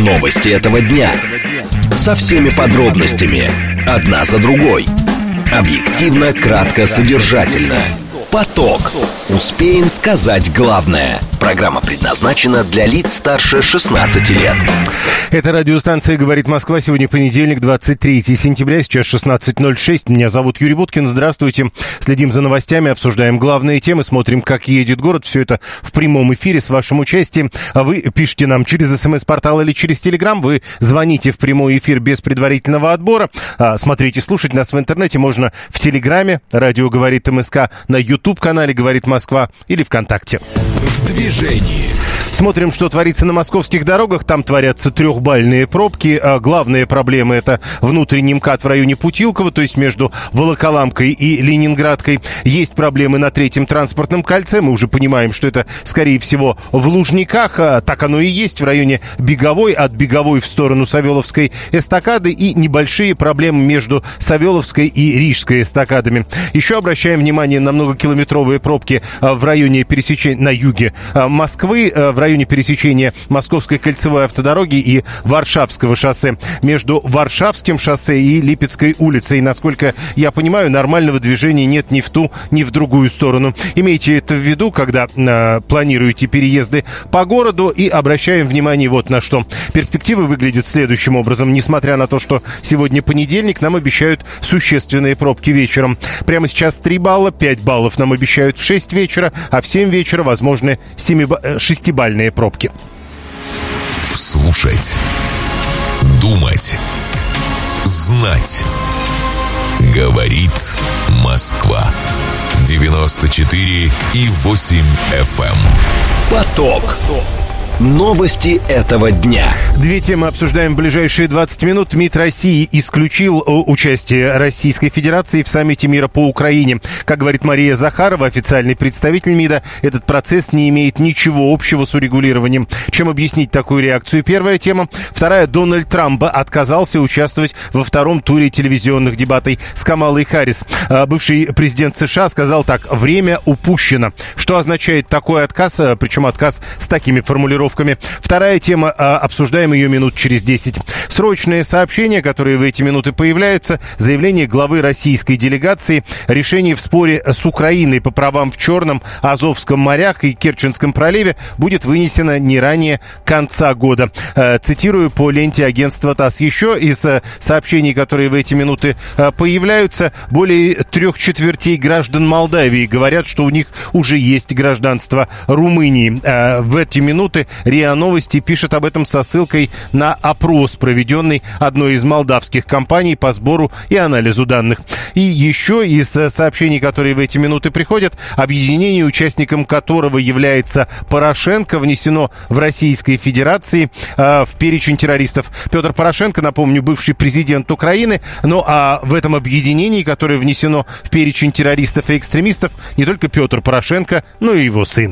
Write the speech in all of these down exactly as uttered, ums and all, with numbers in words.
Новости этого дня. Со всеми подробностями. Одна за другой. Объективно, кратко, содержательно. Поток. Успеем сказать главное. Программа предназначена для лиц старше шестнадцати лет. Это радиостанция «Говорит Москва». Сегодня понедельник, двадцать третьего сентября, сейчас шестнадцать ноль шесть. Меня зовут Юрий Буткин. Здравствуйте. Следим за новостями, обсуждаем главные темы, смотрим, как едет город. Все это в прямом эфире с вашим участием. Вы пишите нам через СМС-портал или через Телеграм. Вы звоните в прямой эфир без предварительного отбора. Смотрите, слушать нас в интернете можно в Телеграме. Радио «Говорит МСК», на YouTube-канале «Говорит Москва» или ВКонтакте. В движении. Смотрим, что творится на московских дорогах. Там творятся трехбальные пробки. А главная проблема — это внутренний МКАД в районе Путилково, то есть между Волоколамкой и Ленинградкой. Есть проблемы на третьем транспортном кольце. Мы уже понимаем, что это, скорее всего, в Лужниках. А так оно и есть в районе Беговой, от Беговой в сторону Савеловской эстакады. И небольшие проблемы между Савеловской и Рижской эстакадами. Еще обращаем внимание на многокилометровые пробки в районе пересечения на юге Москвы, в районе В районе пересечения Московской кольцевой автодороги и Варшавского шоссе. Между Варшавским шоссе и Липецкой улицей, насколько я понимаю, нормального движения нет ни в ту, ни в другую сторону. Имейте это в виду, когда э, планируете переезды по городу, и обращаем внимание вот на что. Перспективы выглядят следующим образом. Несмотря на то, что сегодня понедельник, нам обещают существенные пробки вечером. Прямо сейчас три балла, пять баллов нам обещают в шесть вечера, а в семь вечера возможны шестибалльные пробки. Слушать, думать, знать. Говорит Москва. девяносто четыре и восемь эф эм. Поток. Новости этого дня. Две темы обсуждаем в ближайшие двадцать минут. МИД России исключил участие Российской Федерации в саммите мира по Украине. Как говорит Мария Захарова, официальный представитель МИДа, этот процесс не имеет ничего общего с урегулированием. Чем объяснить такую реакцию? Первая тема. Вторая. Дональд Трамп отказался участвовать во втором туре телевизионных дебатов с Камалой Харрис. Бывший президент США сказал так: время упущено. Что означает такой отказ, причем отказ с такими формулировками? Вторая тема, обсуждаем ее минут через десять. Срочные сообщения, которые в эти минуты появляются. Заявление главы российской делегации. Решение в споре с Украиной по правам в Черном, Азовском морях и Керченском проливе будет вынесено не ранее конца года. Цитирую по ленте агентства ТАСС. Еще из сообщений, которые в эти минуты появляются, более трех четвертей граждан Молдавии говорят, что у них уже есть гражданство Румынии. В эти минуты РИА Новости пишет об этом со ссылкой на опрос, проведенный одной из молдавских компаний по сбору и анализу данных. И еще из сообщений, которые в эти минуты приходят, объединение, участником которого является Порошенко, внесено в Российской Федерации э, в перечень террористов. Петр Порошенко, напомню, бывший президент Украины. Ну а в этом объединении, которое внесено в перечень террористов и экстремистов, не только Петр Порошенко, но и его сын.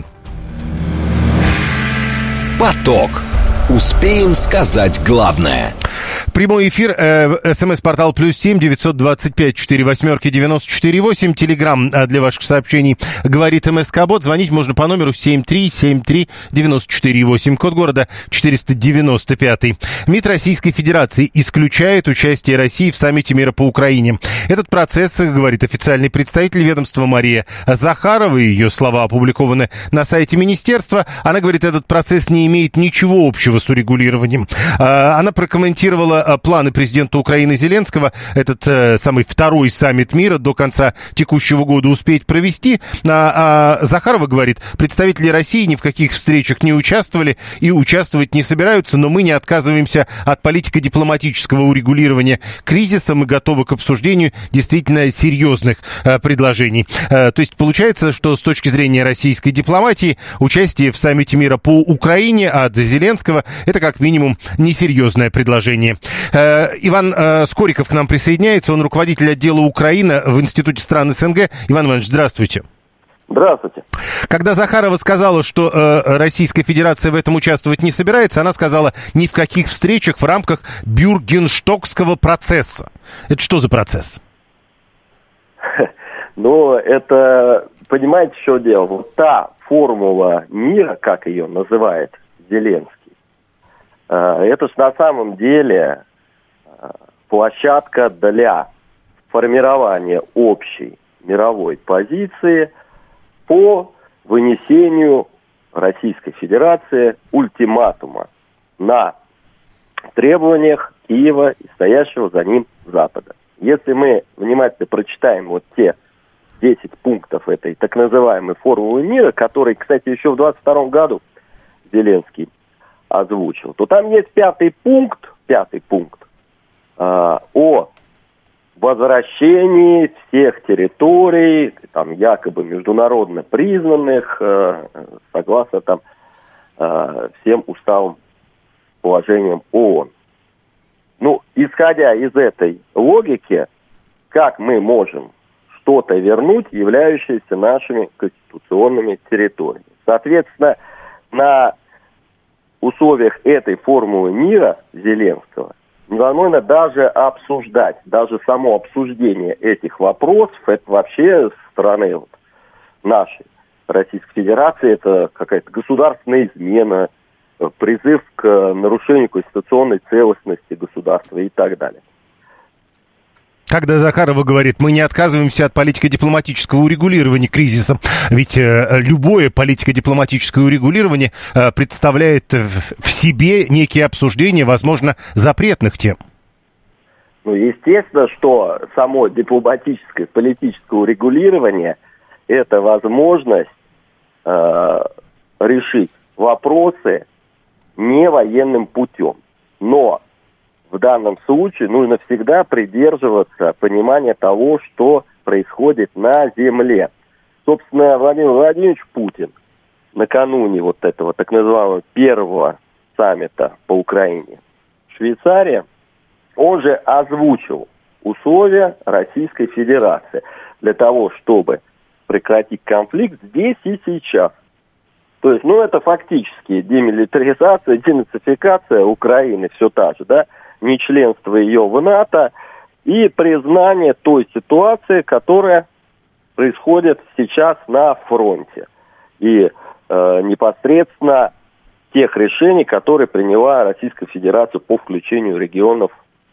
Поток. Успеем сказать главное. Прямой эфир, э, смс-портал плюс семь девятьсот двадцать пять четыре восьмерки девяносто четыре восемь. Телеграм э, для ваших сообщений говорит МСК-бот. Звонить можно по номеру семь три семь три девяносто четыре восемь. Код города четыреста девяносто пять. МИД Российской Федерации исключает участие России в саммите мира по Украине. Этот процесс, говорит официальный представитель ведомства Мария Захарова, ее слова опубликованы на сайте министерства. Она говорит, этот процесс не имеет ничего общего с урегулированием. Она прокомментировала планы президента Украины Зеленского этот э, самый второй саммит мира до конца текущего года успеть провести. А, а Захарова говорит, представители России ни в каких встречах не участвовали и участвовать не собираются, но мы не отказываемся от политико-дипломатического урегулирования кризиса. Мы готовы к обсуждению действительно серьезных э, предложений. Э, то есть получается, что с точки зрения российской дипломатии участие в саммите мира по Украине от Зеленского — это как минимум несерьезное предложение. Э, Иван э, Скориков к нам присоединяется. Он руководитель отдела Украина в Институте стран СНГ. Иван Иванович, здравствуйте. Здравствуйте. Когда Захарова сказала, что э, Российская Федерация в этом участвовать не собирается, она сказала, ни в каких встречах в рамках Бюргенштокского процесса. Это что за процесс? Ну, это, понимаете, что дело? Вот та формула мира, как ее называет Зеленский, Это ж на самом деле площадка для формирования общей мировой позиции по вынесению Российской Федерации ультиматума на требованиях Киева и стоящего за ним Запада. Если мы внимательно прочитаем вот те десять пунктов этой так называемой формулы мира, которые, кстати, еще в двадцать втором году Зеленский озвучил, то там есть пятый пункт, пятый пункт э, о возвращении всех территорий, там якобы международно признанных, э, согласно там э, всем уставам, положениям ООН. Ну, исходя из этой логики, как мы можем что-то вернуть, являющееся нашими конституционными территориями? Соответственно, на условиях этой формулы мира Зеленского невозможно даже обсуждать, даже само обсуждение этих вопросов, это вообще со стороны вот нашей Российской Федерации, это какая-то государственная измена, призыв к нарушению конституционной целостности государства и так далее. Когда Захарова говорит, мы не отказываемся от политико-дипломатического урегулирования кризиса, ведь э, любое политико-дипломатическое урегулирование э, представляет в, в себе некие обсуждения, возможно, запретных тем. Ну, естественно, что само дипломатическое, политическое урегулирование – это возможность э, решить вопросы не военным путем. Но в данном случае нужно всегда придерживаться понимания того, что происходит на земле. Собственно, Владимир Владимирович Путин накануне вот этого так называемого первого саммита по Украине в Швейцарии, он же озвучил условия Российской Федерации для того, чтобы прекратить конфликт здесь и сейчас. То есть, ну, это фактически демилитаризация, денацификация Украины, все та же, да, не членство ее в НАТО и признание той ситуации, которая происходит сейчас на фронте. И э, непосредственно тех решений, которые приняла Российская Федерация по включению регионов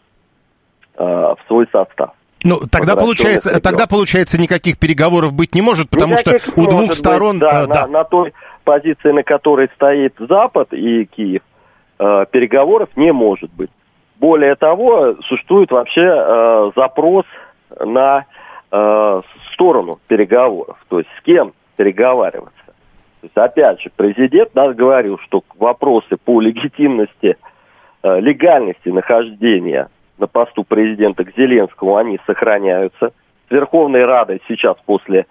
э, в свой состав. Ну, тогда получается, тогда, получается, никаких переговоров быть не может, потому никаких что у двух сторон... Быть, да, э, на, да. на той позиции, на которой стоит Запад и Киев, э, переговоров не может быть. Более того, существует вообще э, запрос на э, сторону переговоров, то есть с кем переговариваться. То есть, опять же, президент нас говорил, что вопросы по легитимности, э, легальности нахождения на посту президента к Зеленскому, они сохраняются. С Верховной Радой сейчас после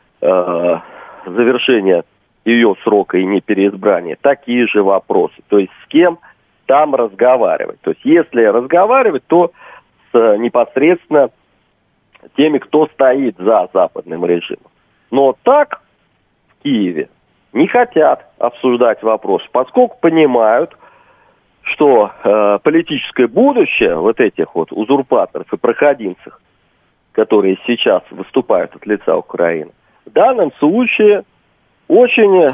э, завершения ее срока и непереизбрания такие же вопросы. То есть с кем там разговаривать. То есть если разговаривать, то с непосредственно теми, кто стоит за западным режимом. Но так в Киеве не хотят обсуждать вопрос, поскольку понимают, что э, политическое будущее вот этих вот узурпаторов и проходимцев, которые сейчас выступают от лица Украины, в данном случае очень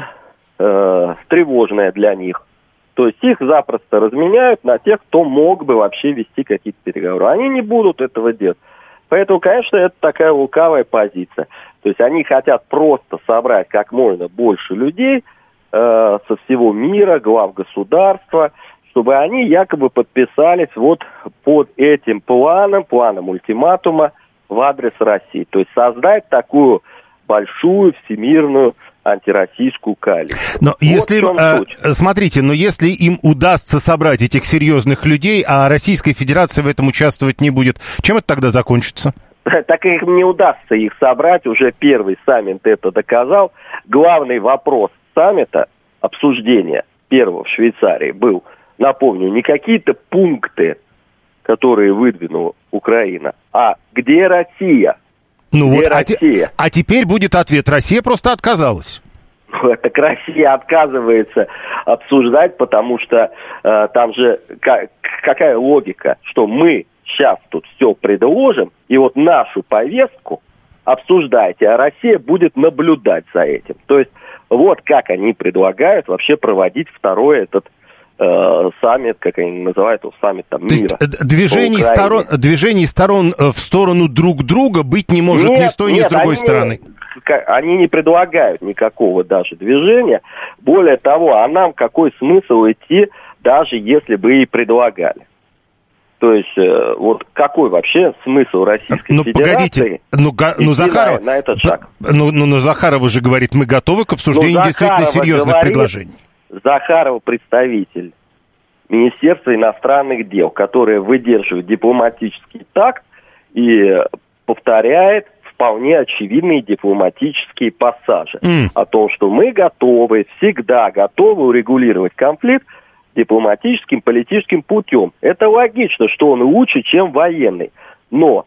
э, тревожное для них. То есть их запросто разменяют на тех, кто мог бы вообще вести какие-то переговоры. Они не будут этого делать. Поэтому, конечно, это такая лукавая позиция. То есть они хотят просто собрать как можно больше людей э, со всего мира, глав государства, чтобы они якобы подписались вот под этим планом, планом ультиматума в адрес России. То есть создать такую большую всемирную антироссийскую коалицию. Но вот если, э, смотрите, но если им удастся собрать этих серьезных людей, а Российская Федерация в этом участвовать не будет, чем это тогда закончится? Так им не удастся их собрать, уже первый саммит это доказал. Главный вопрос саммита, обсуждения первого в Швейцарии был, напомню, не какие-то пункты, которые выдвинула Украина, а где Россия? Ну вот, а, те, а теперь будет ответ. Россия просто отказалась. Так Россия отказывается обсуждать, потому что э, там же как, какая логика, что мы сейчас тут все предложим, и вот нашу повестку обсуждайте, а Россия будет наблюдать за этим. То есть вот как они предлагают вообще проводить второй этот э, саммит, как они называют его, саммит там, То мира. есть движений сторон, движений сторон в сторону друг друга быть не может нет, ни с той, ни нет, с другой они стороны. Не, они не предлагают никакого даже движения. Более того, а нам какой смысл идти, даже если бы и предлагали? То есть, э, вот какой вообще смысл Российской ну, Федерации погодите, ну, га, ну, Захаров, на, на этот шаг? Ну, ну, ну, Захарова же говорит, мы готовы к обсуждению ну, действительно серьезных говорит, предложений. Захарова представитель Министерства иностранных дел, которое выдерживает дипломатический такт и повторяет вполне очевидные дипломатические пассажи mm. о том, что мы готовы, всегда готовы урегулировать конфликт дипломатическим, политическим путем. Это логично, что он лучше, чем военный. Но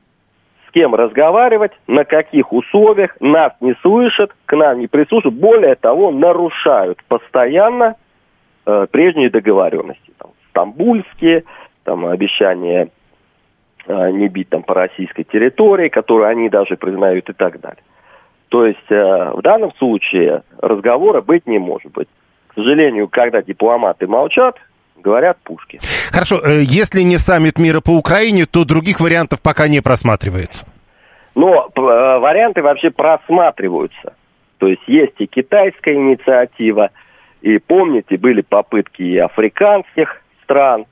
с кем разговаривать, на каких условиях, нас не слышат, к нам не прислушивают. Более того, нарушают постоянно э, прежние договоренности. Там, стамбульские, там, обещания э, не бить там, по российской территории, которую они даже признают и так далее. То есть э, в данном случае разговора быть не может быть. К сожалению, когда дипломаты молчат, говорят пушки. Хорошо, если не саммит мира по Украине, то других вариантов пока не просматривается. Но э, варианты вообще просматриваются. То есть есть и китайская инициатива, и помните, были попытки и африканских стран,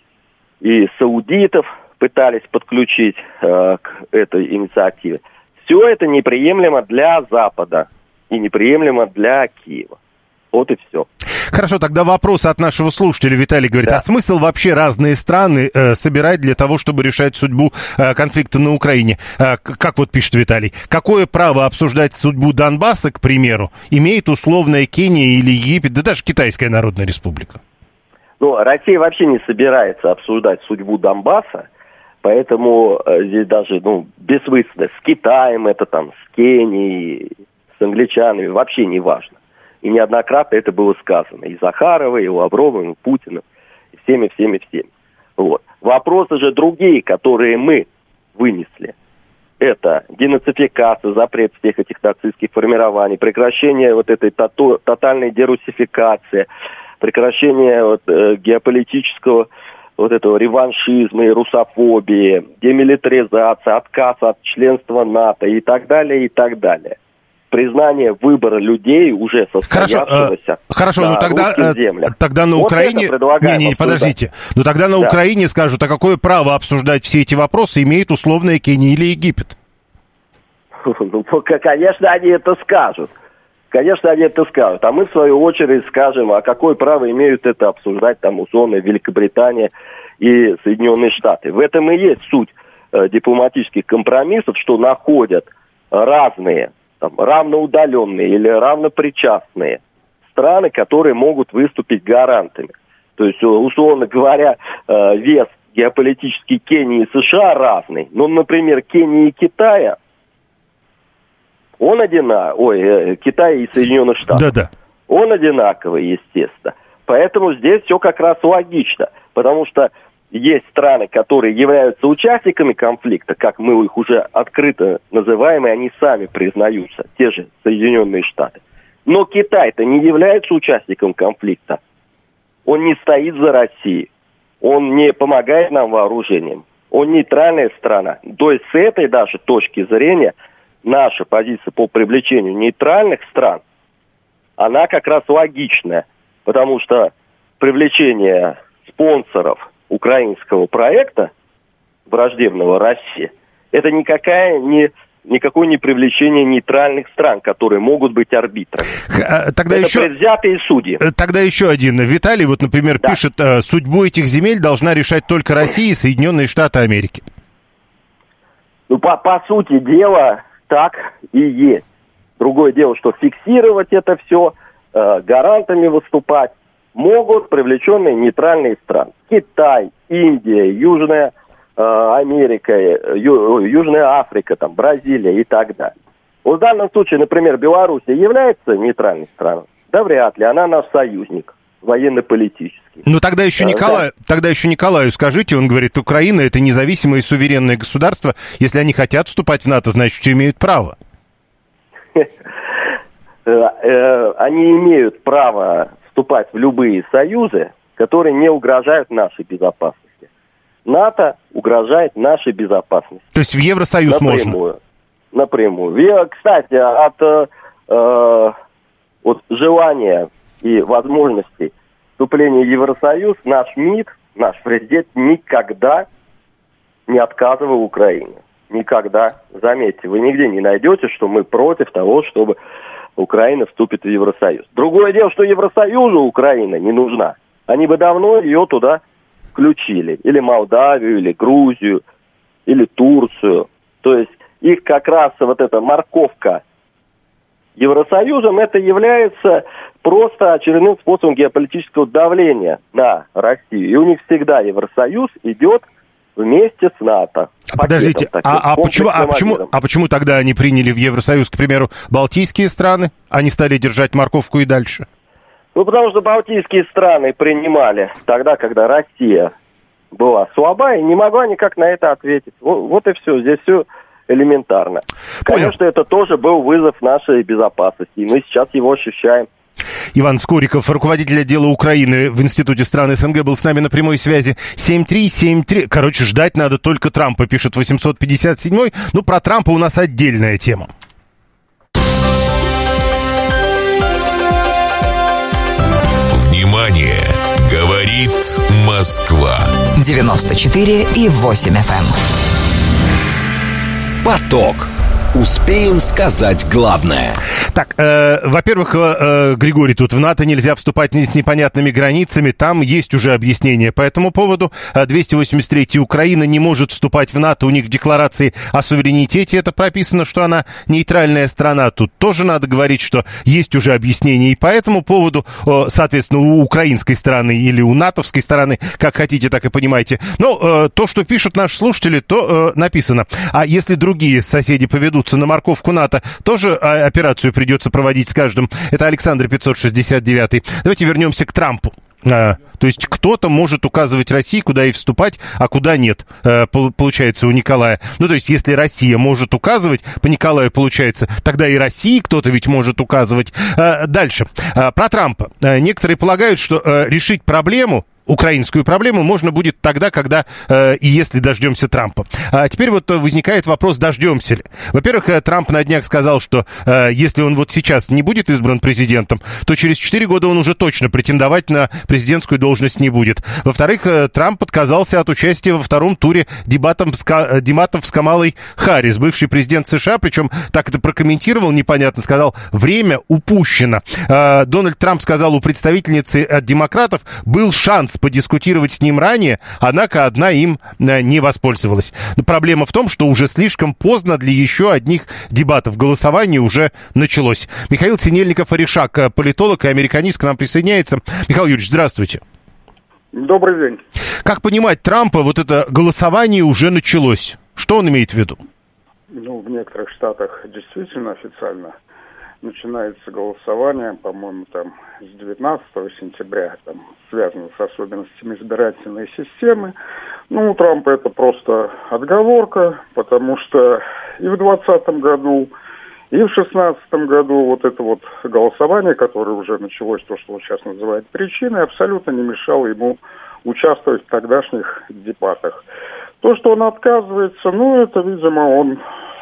и саудитов пытались подключить э, к этой инициативе. Все это неприемлемо для Запада и неприемлемо для Киева. Вот и все. Хорошо, тогда вопрос от нашего слушателя. Виталий говорит, да. А смысл вообще разные страны э, собирать для того, чтобы решать судьбу э, конфликта на Украине? Э, как вот пишет Виталий, какое право обсуждать судьбу Донбасса, к примеру, имеет условная Кения или Египет, да даже Китайская Народная Республика? Ну, Россия вообще не собирается обсуждать судьбу Донбасса, поэтому э, здесь даже, ну, бессмысленно. С Китаем это там, с Кенией, с англичанами, вообще не важно. И неоднократно это было сказано. И Захаровой, и Лавровым, и Путиным, и всеми, всеми, всеми. Вот. Вопросы же другие, которые мы вынесли. Это денацификация, запрет всех этих нацистских формирований, прекращение вот этой тото- тотальной дерусификации, прекращение вот, э, геополитического вот этого реваншизма и русофобии, демилитаризация, отказ от членства НАТО и так далее, и так далее. Признание выбора людей уже состоявшегося. Хорошо, э, хорошо, на ну тогда, землях. тогда на вот Украине... Не, не, не, подождите. Ну тогда на да. Украине скажут, а какое право обсуждать все эти вопросы имеет условная Кения или Египет? Ну, конечно, они это скажут. Конечно, они это скажут. А мы, в свою очередь, скажем, а какое право имеют это обсуждать, там, условно, Великобритания и Соединенные Штаты. В этом и есть суть э, дипломатических компромиссов, что находят разные, там, равноудаленные или равнопричастные страны, которые могут выступить гарантами. То есть, условно говоря, э, вес геополитический Кении и США разный. Ну, например, Кении и Китая, он одинаковый, ой, Китай и Соединенных Штатов. Да-да. Он одинаковый, естественно. Поэтому здесь все как раз логично. Потому что есть страны, которые являются участниками конфликта, как мы их уже открыто называем, и они сами признаются, те же Соединенные Штаты. Но Китай-то не является участником конфликта. Он не стоит за Россией. Он не помогает нам вооружением. Он нейтральная страна. То есть с этой даже точки зрения наша позиция по привлечению нейтральных стран, она как раз логичная. Потому что привлечение спонсоров украинского проекта, враждебного России, это никакая не, никакое не привлечение нейтральных стран, которые могут быть арбитрами. Тогда это еще, предвзятые судьи. Тогда еще один. Виталий, вот, например, да. пишет, судьбу этих земель должна решать только Россия и Соединенные Штаты Америки. Ну, по, по сути дела, так и есть. Другое дело, что фиксировать это все, э, гарантами выступать могут привлеченные нейтральные страны. Китай, Индия, Южная э, Америка, Ю, Южная Африка, там, Бразилия и так далее. Вот в данном случае, например, Белоруссия является нейтральной страной? Да вряд ли, она наш союзник, военно-политический. Ну тогда еще, Николай, да. тогда еще Николаю скажите, он говорит, Украина это независимое и суверенное государство, если они хотят вступать в НАТО, значит, что имеют право. Они имеют право вступать в любые союзы, которые не угрожают нашей безопасности. НАТО угрожает нашей безопасности. То есть в Евросоюз напрямую, можно? Напрямую. Кстати, от, э, от желания и возможностей вступления в Евросоюз наш МИД, наш президент никогда не отказывал Украине. Никогда. Заметьте, вы нигде не найдете, что мы против того, чтобы Украина вступит в Евросоюз. Другое дело, что Евросоюзу Украина не нужна. Они бы давно ее туда включили. Или Молдавию, или Грузию, или Турцию. То есть их как раз вот эта морковка Евросоюзом, это является просто очередным способом геополитического давления на Россию. И у них всегда Евросоюз идет вместе с НАТО. Подождите, таким, а, а, почему, а, почему, а почему тогда они приняли в Евросоюз, к примеру, балтийские страны? Они стали держать морковку и дальше? Ну, потому что балтийские страны принимали тогда, когда Россия была слаба и не могла никак на это ответить. Вот, вот и все. Здесь все элементарно. Понял. Конечно, это тоже был вызов нашей безопасности, и мы сейчас его ощущаем. Иван Скориков, руководитель отдела Украины в Институте стран СНГ, был с нами на прямой связи. семь три семь три. Короче, ждать надо только Трампа, пишет восемьсот пятьдесят седьмой. Ну, про Трампа у нас отдельная тема. Внимание! Говорит Москва. девяносто четыре и восемь эф эм. Поток. Успеем сказать главное. Так, э, во-первых, э, Григорий, тут в НАТО нельзя вступать с непонятными границами. Там есть уже объяснение по этому поводу. двести восемьдесят третья Украина не может вступать в НАТО. У них в декларации о суверенитете это прописано, что она нейтральная страна. Тут тоже надо говорить, что есть уже объяснение и по этому поводу. Соответственно, у украинской стороны или у натовской стороны, как хотите, так и понимаете. Но э, то, что пишут наши слушатели, то э, написано. А если другие соседи поведут на морковку НАТО, тоже операцию придется проводить с каждым. Это Александр пятьсот шестьдесят девять. Давайте вернемся к Трампу. А, то есть кто-то может указывать России, куда ей вступать, а куда нет, а, получается, у Николая. Ну, то есть если Россия может указывать, по Николаю получается, тогда и России кто-то ведь может указывать. А, дальше. А, про Трампа. А, некоторые полагают, что а, решить проблему, украинскую проблему можно будет тогда, когда э, и если дождемся Трампа. А теперь вот возникает вопрос, дождемся ли. Во-первых, Трамп на днях сказал, что э, если он вот сейчас не будет избран президентом, то через четыре года он уже точно претендовать на президентскую должность не будет. Во-вторых, э, Трамп отказался от участия во втором туре дебатов с, Ка- дебатов с Камалой Харрис, бывший президент США, причем так это прокомментировал непонятно, сказал, время упущено. Э, Дональд Трамп сказал, у представительницы от демократов был шанс подискутировать с ним ранее, однако одна им не воспользовалась. Но проблема в том, что уже слишком поздно для еще одних дебатов. Голосование уже началось. Михаил Синельников-Орешак, политолог и американист, к нам присоединяется. Михаил Юрьевич, здравствуйте. Добрый день. Как понимать Трампа, вот это голосование уже началось? Что он имеет в виду? Ну, в некоторых штатах действительно официально начинается голосование, по-моему, там с девятнадцатого сентября, там связано с особенностями избирательной системы. Ну, у Трампа это просто отговорка, потому что и в двадцатом году, и в шестнадцатом году вот это вот голосование, которое уже началось, то, что он сейчас называет причиной, абсолютно не мешало ему участвовать в тогдашних дебатах. То, что он отказывается, ну, это, видимо, он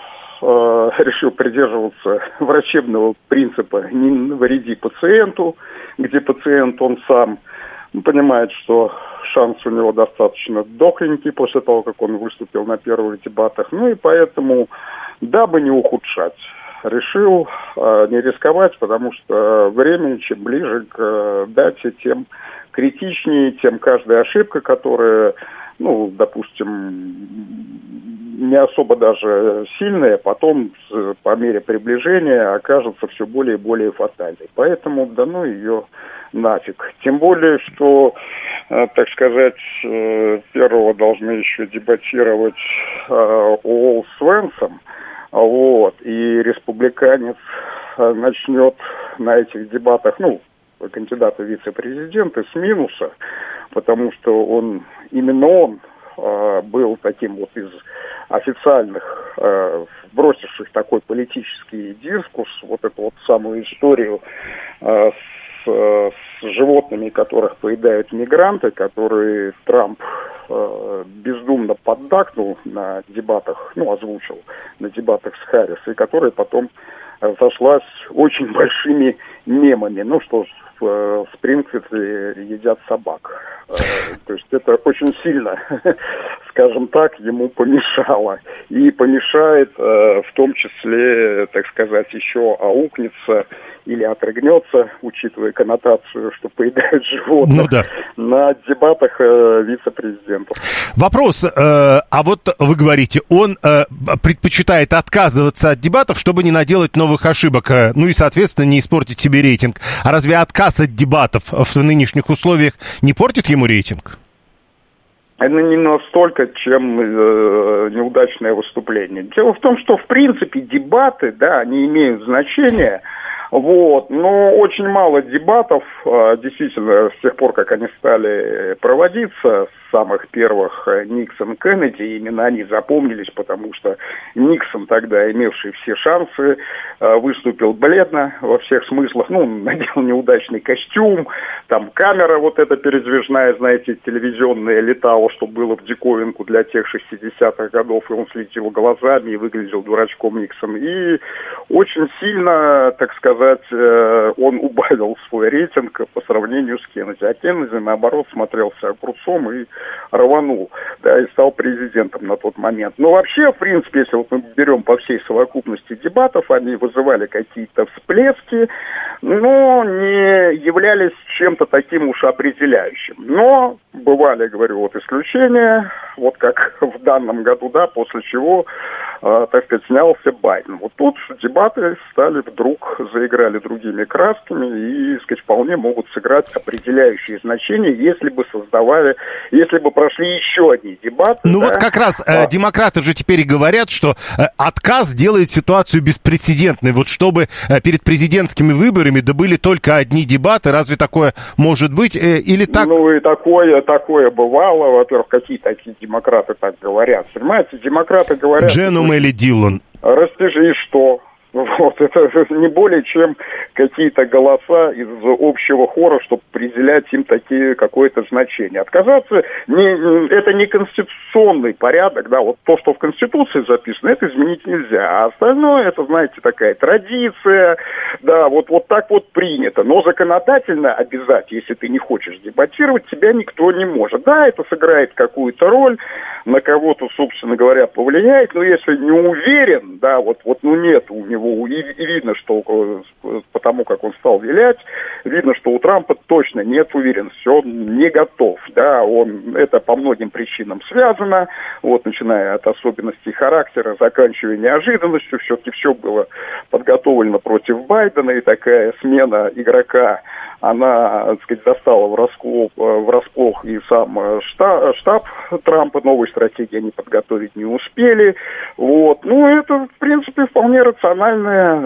решил придерживаться врачебного принципа «не навреди пациенту», где пациент он сам понимает, что шанс у него достаточно дохленький после того, как он выступил на первых дебатах. Ну и поэтому, дабы не ухудшать, решил э, не рисковать, потому что времени, чем ближе к э, дате, тем критичнее, тем каждая ошибка, которая, ну, допустим, не особо даже сильная, потом по мере приближения окажется все более и более фатальной. Поэтому да ну ее нафиг. Тем более, что, так сказать, первого должны еще дебатировать Уолл с Венсом, вот, и республиканец начнет на этих дебатах, ну, кандидата в вице-президенты с минуса, потому что он, именно он был таким вот из официальных, э, бросивших такой политический дискурс, вот эту вот самую историю э, с, с животными, которых поедают мигранты, которые Трамп э, бездумно поддакнул на дебатах, ну, озвучил на дебатах с Харрис, и которая потом зашлась очень большими мемами. Ну что ж, в, в Спрингфилде едят собак. Э, то есть это очень сильно, скажем так, ему помешало. И помешает э, в том числе, так сказать, еще аукнется или отрыгнется, учитывая коннотацию, что поедают животных, ну, да. на дебатах э, вице-президентов. Вопрос, э, а вот вы говорите, он э, предпочитает отказываться от дебатов, чтобы не наделать новых ошибок, э, ну и, соответственно, не испортить себе рейтинг. А разве отказ от дебатов в нынешних условиях не портит ему рейтинг? Это не настолько, чем э, неудачное выступление. Дело в том, что, в принципе, дебаты, да, они имеют значение. Вот, но очень мало дебатов, действительно, с тех пор, как они стали проводиться, с самых первых Никсон-Кеннеди, именно они запомнились, потому что Никсон, тогда имевший все шансы, выступил бледно во всех смыслах, ну, надел неудачный костюм, там камера вот эта передвижная, знаете, телевизионная летала, что было в диковинку для тех шестидесятых годов, и он слетел глазами и выглядел дурачком Никсон. И очень сильно, так сказать, он убавил свой рейтинг по сравнению с Кеннеди. А Кеннеди, наоборот, смотрелся огурцом и рванул, да, и стал президентом на тот момент. Но вообще, в принципе, если вот мы берем по всей совокупности дебатов, они вызывали какие-то всплески, но не являлись чем-то таким уж определяющим. Но бывали, говорю, вот исключения, вот как в данном году, да, после чего, э, так сказать, снялся Байден. Вот тут дебаты стали вдруг, заиграли другими красками и, так сказать, вполне могут сыграть определяющие значения, если бы создавали, если бы прошли еще одни дебаты. Ну да? вот как раз а. э, демократы же теперь и говорят, что э, отказ делает ситуацию беспрецедентной. Вот чтобы э, перед президентскими выборами да были только одни дебаты, разве такое может быть? Э, или так? Ну и такое, такое бывало. Во-первых, какие такие демократы так говорят? Понимаете, демократы говорят... Джен Умели Дилан. Растяжи, и что? Вот, это не более чем какие-то голоса из общего хора, чтобы определять им такие какое-то значение. Отказаться, не, это не конституционный порядок, да, вот то, что в Конституции записано, это изменить нельзя. А остальное, это, знаете, такая традиция, да, вот, вот так вот принято. Но законодательно обязать, если ты не хочешь дебатировать, тебя никто не может. Да, это сыграет какую-то роль, на кого-то, собственно говоря, повлияет, но если не уверен, да, вот, вот ну нет у него, и, и видно, что потому как он стал вилять, видно, что у Трампа точно нет уверенности, он не готов, да, он, это по многим причинам связано, вот, начиная от особенностей характера, заканчивая неожиданностью, все-таки все было подготовлено против Байдена, и такая смена игрока, она, так сказать, застала врасплох, врасплох и сам штаб, штаб Трампа, новой стратегии они подготовить не успели. Вот. Ну, это, в принципе, вполне рациональное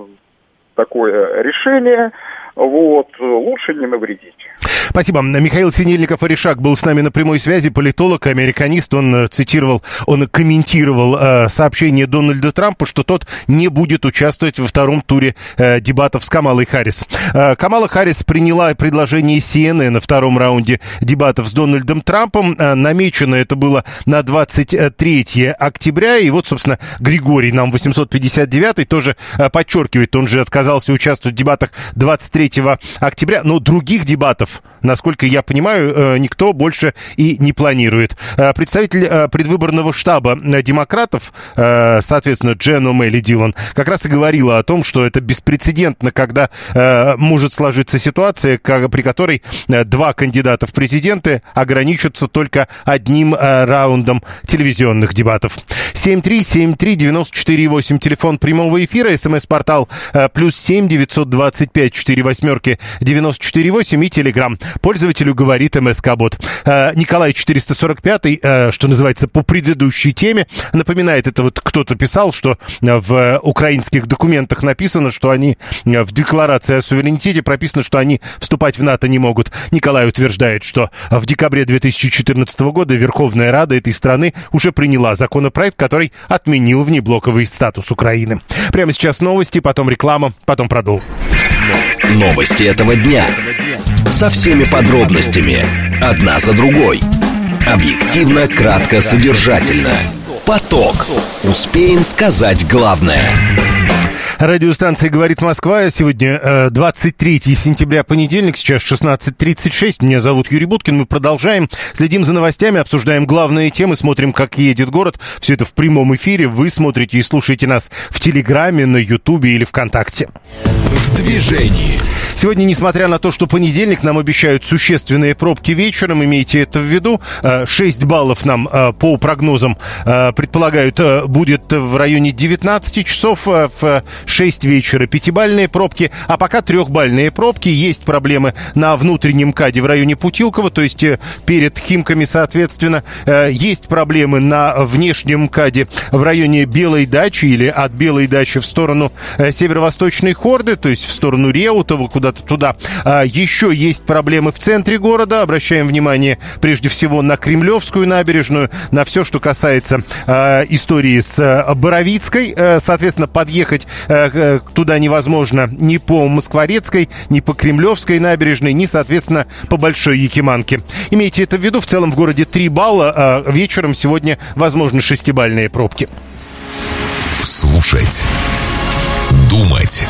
такое решение. Вот. Лучше не навредить. Спасибо. Михаил Синельников-Орешак был с нами на прямой связи, политолог, американист. Он цитировал, он комментировал э, сообщение Дональда Трампа, что тот не будет участвовать во втором туре э, дебатов с Камалой Харрис. Э, Камала Харрис приняла предложение си эн эн на втором раунде дебатов с Дональдом Трампом. Э, намечено это было на двадцать третьего октября. И вот, собственно, Григорий нам восемьсот пятьдесят девятый тоже э, подчеркивает, он же отказался участвовать в дебатах двадцать третьего октября. Но других дебатов, насколько я понимаю, никто больше и не планирует. Представитель предвыборного штаба демократов, соответственно, Джен Умели Дилан, как раз и говорила о том, что это беспрецедентно, когда может сложиться ситуация, при которой два кандидата в президенты ограничатся только одним раундом телевизионных дебатов. семь три семь три девяносто четыре восемь, телефон прямого эфира, смс-портал плюс семь девятьсот двадцать пять четыре восьмерки девяносто четыре восемь и телеграм. Пользователю говорит МСК-бот. Николай четыреста сорок пятый, что называется, по предыдущей теме, напоминает, это вот кто-то писал, что в украинских документах написано, что они, в декларации о суверенитете прописано, что они вступать в НАТО не могут. Николай утверждает, что в декабре две тысячи четырнадцатого года Верховная Рада этой страны уже приняла законопроект, который отменил внеблоковый статус Украины. Прямо сейчас новости, потом реклама, потом продолжим. Новости этого дня. Со всеми подробностями. Одна за другой. Объективно, кратко, содержательно. Поток. Успеем сказать главное. Радиостанция «Говорит Москва». Сегодня двадцать третьего сентября, понедельник, сейчас шестнадцать тридцать шесть. Меня зовут Юрий Буткин. Мы продолжаем. Следим за новостями, обсуждаем главные темы, смотрим, как едет город. Все это в прямом эфире. Вы смотрите и слушаете нас в Телеграме, на Ютубе или ВКонтакте. В движении. Сегодня, несмотря на то, что понедельник, нам обещают существенные пробки вечером, имейте это в виду. шесть баллов нам по прогнозам предполагают будет в районе девятнадцати часов, в шесть вечера пятибалльные пробки, а пока трехбалльные пробки. Есть проблемы на внутреннем КАДе в районе Путилково, то есть перед Химками, соответственно. Есть проблемы на внешнем КАДе в районе Белой дачи или от Белой дачи в сторону северо-восточной Хорды, то есть в сторону Реутова, куда-то туда. Еще есть проблемы в центре города. Обращаем внимание прежде всего на Кремлевскую набережную, на все, что касается истории с Боровицкой. Соответственно, подъехать туда невозможно ни по Москворецкой, ни по Кремлевской набережной, ни, соответственно, по Большой Якиманке. Имейте это в виду. В целом в городе три балла. Вечером сегодня возможны шестибалльные пробки. Слушать. Думать.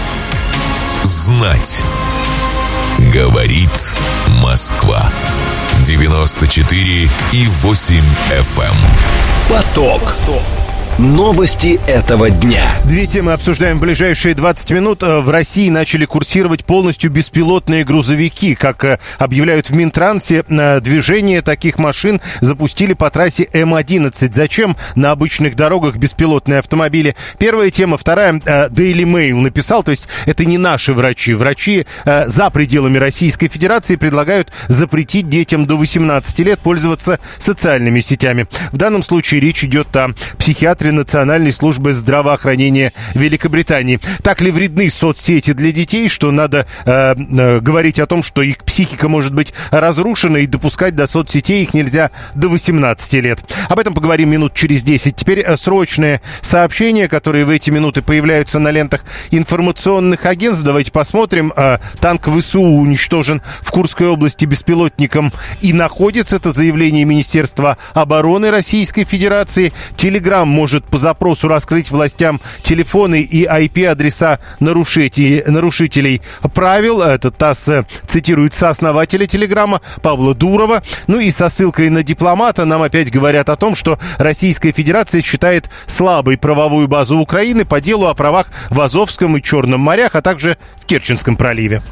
Знать. Говорит Москва. девяносто четыре и восемь эф эм. Поток. Новости этого дня. Две темы обсуждаем в ближайшие двадцать минут. В России начали курсировать полностью беспилотные грузовики. Как объявляют в Минтрансе, движение таких машин запустили по трассе эм одиннадцать. Зачем на обычных дорогах беспилотные автомобили? Первая тема. Вторая. Daily Mail написал, то есть это не наши врачи. Врачи за пределами Российской Федерации предлагают запретить детям до восемнадцати лет пользоваться социальными сетями. В данном случае речь идет о психиатре Национальной службы здравоохранения Великобритании. Так ли вредны соцсети для детей, что надо э, э, говорить о том, что их психика может быть разрушена, и допускать до соцсетей их нельзя до восемнадцати лет. Об этом поговорим минут через десять. Теперь э, срочные сообщения, которые в эти минуты появляются на лентах информационных агентств. Давайте посмотрим. Э, танк ВСУ уничтожен в Курской области беспилотником и находится. Это заявление Министерства обороны Российской Федерации. Телеграм может по запросу раскрыть властям телефоны и ай пи-адреса нарушителей, нарушителей правил. Это ТАСС цитирует сооснователя Телеграма Павла Дурова. Ну и со ссылкой на дипломата нам опять говорят о том, что Российская Федерация считает слабой правовую базу Украины по делу о правах в Азовском и Черном морях, а также в Керченском проливе.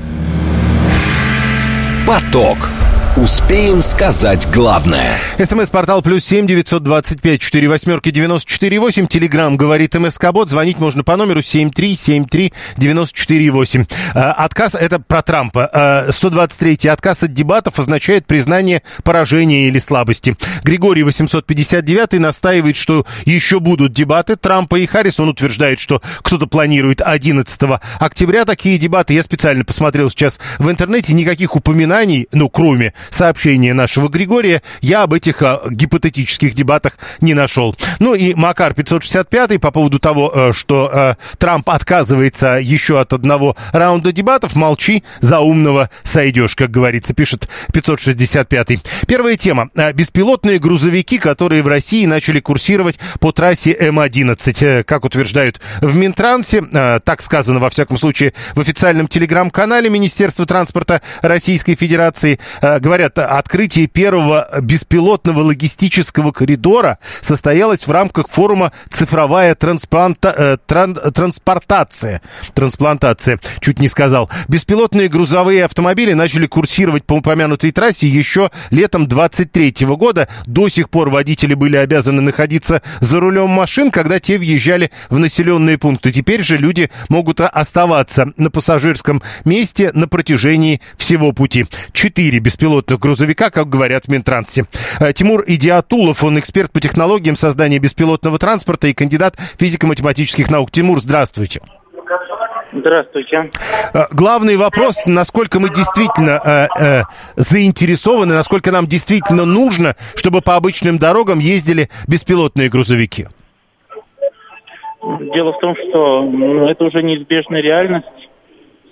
Поток. Успеем сказать главное. СМС-портал плюс семь девятьсот двадцать пять четыре восьмерки девяносто четыре восемь. Телеграм говорит МСК-бот. Звонить можно по номеру семь три семь три девяносто четыре восемь. А, отказ, это про Трампа. А, сто двадцать третий. Отказ от дебатов означает признание поражения или слабости. Григорий восемьсот пятьдесят девятый настаивает, что еще будут дебаты Трампа и Харрис. Он утверждает, что кто-то планирует одиннадцатого октября такие дебаты. Я специально посмотрел сейчас в интернете. Никаких упоминаний, ну, кроме сообщение нашего Григория, я об этих а, гипотетических дебатах не нашел. Ну и Макар пятьсот шестьдесят пятый по поводу того, а, что а, Трамп отказывается еще от одного раунда дебатов. Молчи, за умного сойдешь, как говорится, пишет пятьсот шестьдесят пятый. Первая тема. А, беспилотные грузовики, которые в России начали курсировать по трассе эм одиннадцать. А, как утверждают в Минтрансе, а, так сказано, во всяком случае, в официальном телеграм-канале Министерства транспорта Российской Федерации, а, говорят, открытие первого беспилотного логистического коридора состоялось в рамках форума «Цифровая транспланта... э, тран... транспортация». Трансплантация, чуть не сказал. Беспилотные грузовые автомобили начали курсировать по упомянутой трассе еще летом двадцать третьего года. До сих пор водители были обязаны находиться за рулем машин, когда те въезжали в населенные пункты. Теперь же люди могут оставаться на пассажирском месте на протяжении всего пути. Четыре беспилотных грузовика, как говорят в Минтрансе. Тимур Идиатулов, он эксперт по технологиям создания беспилотного транспорта и кандидат физико-математических наук. Тимур, здравствуйте. Здравствуйте. Главный вопрос, насколько мы действительно э, э, заинтересованы, насколько нам действительно нужно, чтобы по обычным дорогам ездили беспилотные грузовики. Дело в том, что ну, это уже неизбежная реальность.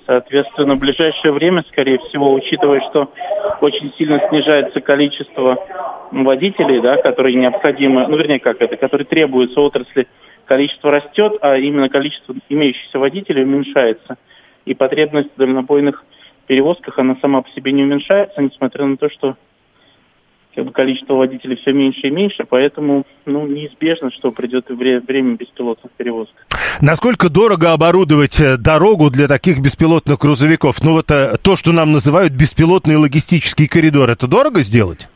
Соответственно, в ближайшее время, скорее всего, учитывая, что очень сильно снижается количество водителей, да, которые необходимы, ну, вернее, как это, которые требуются отрасли, количество растет, а именно количество имеющихся водителей уменьшается. И потребность в дальнобойных перевозках, она сама по себе не уменьшается, несмотря на то, что как бы, количество водителей все меньше и меньше, поэтому ну, неизбежно, что придет вре- время беспилотных перевозок. Насколько дорого оборудовать дорогу для таких беспилотных грузовиков? Ну вот то, что нам называют беспилотный логистический коридор, это дорого сделать?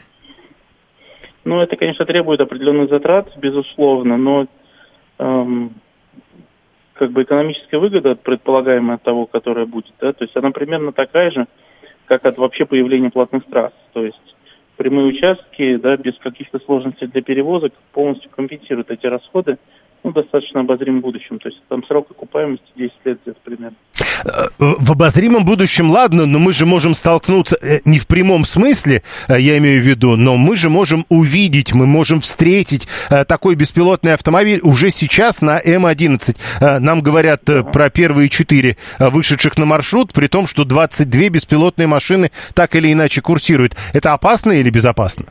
Ну, это, конечно, требует определенных затрат, безусловно, но эм, как бы экономическая выгода, предполагаемая от того, которая будет, да, то есть она примерно такая же, как от вообще появления платных трасс, то есть прямые участки, да, без каких-то сложностей для перевозок полностью компенсируют эти расходы, ну, достаточно обозримом будущем. То есть там срок окупаемости десять лет где-то примерно. В обозримом будущем, ладно, но мы же можем столкнуться, не в прямом смысле, я имею в виду, но мы же можем увидеть, мы можем встретить такой беспилотный автомобиль уже сейчас на эм одиннадцать. Нам говорят да. про первые четыре вышедших на маршрут, при том, что двадцать две беспилотные машины так или иначе курсируют. Это опасно или безопасно?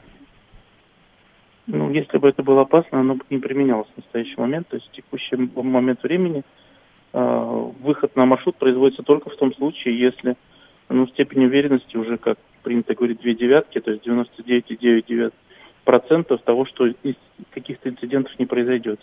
Ну, если бы это было опасно, оно бы не применялось в настоящий момент. То есть в текущий момент времени э, выход на маршрут производится только в том случае, если ну, степень уверенности уже, как принято говорить, две девятки, то есть девяносто девять целых девять десятых процента того, что из каких-то инцидентов не произойдет.